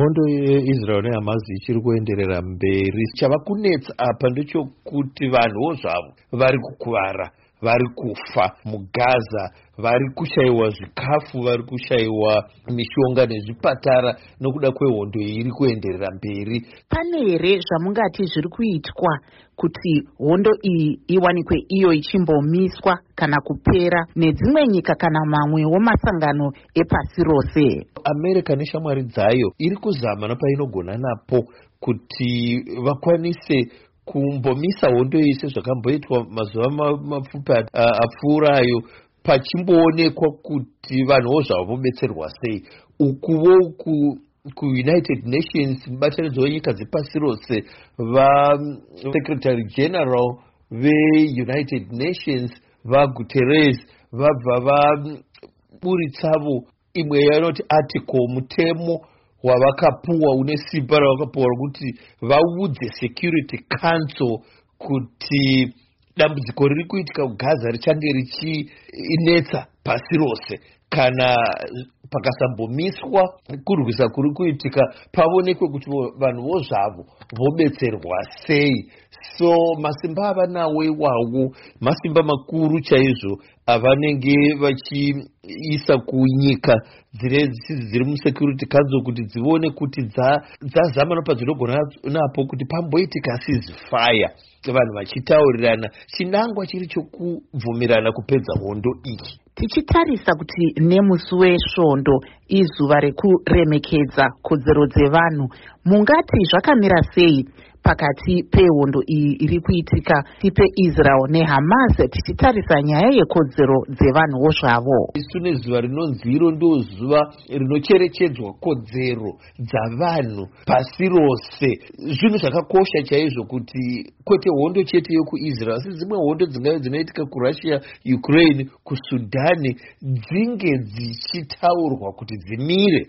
hondo yeIsrael neHamas ichiri kuenderera mberi. Chava kunetsa apa ndechokuti vanhuwo zvavo vari kukuvara, vari kufa muGaza, vari kushayiwa zvikafu, vari kushayiwa mishonga nezvipatara nokuda kwehondo iri kuenderera mberi. Pane here zvamungati zviri kuitwa kuti hondo iyi iwanikwe iyo ichimbomiswa kana kupera nedzimwe nyika kana mamwewo masangano epasi rose? America neshamwari dzayo iri kuzama napainogona napo kuti vakwanise kumbomisa hondo iyi sezvakamboitwa mazuva mapfupi apfuurayo, pachimboonekwa kuti vanhuwo zvavo vobetserwa sei. Ukuwo kuUnited Nations, mubatanidzo wenyika dzepasi rose, vaSecretary General veUnited Nations vaGuterres vabva vaburitsawo imwe yanoti article, mutemo wavakapuwa une simba ravakapuwa kuti vaudze Security Council kuti dambudziko riri kuitika kuGaza richange richinetsa pasi rose kana pakasambomiswa kurwisa kuri kuitika, paonekwe kuti vanhuwo zvavo vobetserwa sei. So masimba avanawo iwawo masimba makuru chaizvo avanenge vachiisa kunyika dziri muSecurity Council kuti dzione kuti dzazama napadzvinogona napo kuti pamboitika ceasefire, vanhu vachitaurirana, chinangwa chiri chokubvumirana kupedza hondo iyi. Tichitarisa kuti nemusi wesvondo izuva rekuremekedza kodzero dzevanhu, mungati zvakamira sei pakati pehondo iyi iri kuitika peIsrael neHamas, tichitarisa nyaya yekodzero dzevanhuwo zvavo? Isu nezuva rinonzi iro ndo zuva rinocherechedzwa kodzero dzavanhu pasi rose. Zvinhu zvakakosha chaizvo kuti kwete hondo chete yokuIsrael asi dzimwe hondo dzinoitika kuRussia, Ukraine, kuSudani dzinge dzichitaurwa kuti dzimire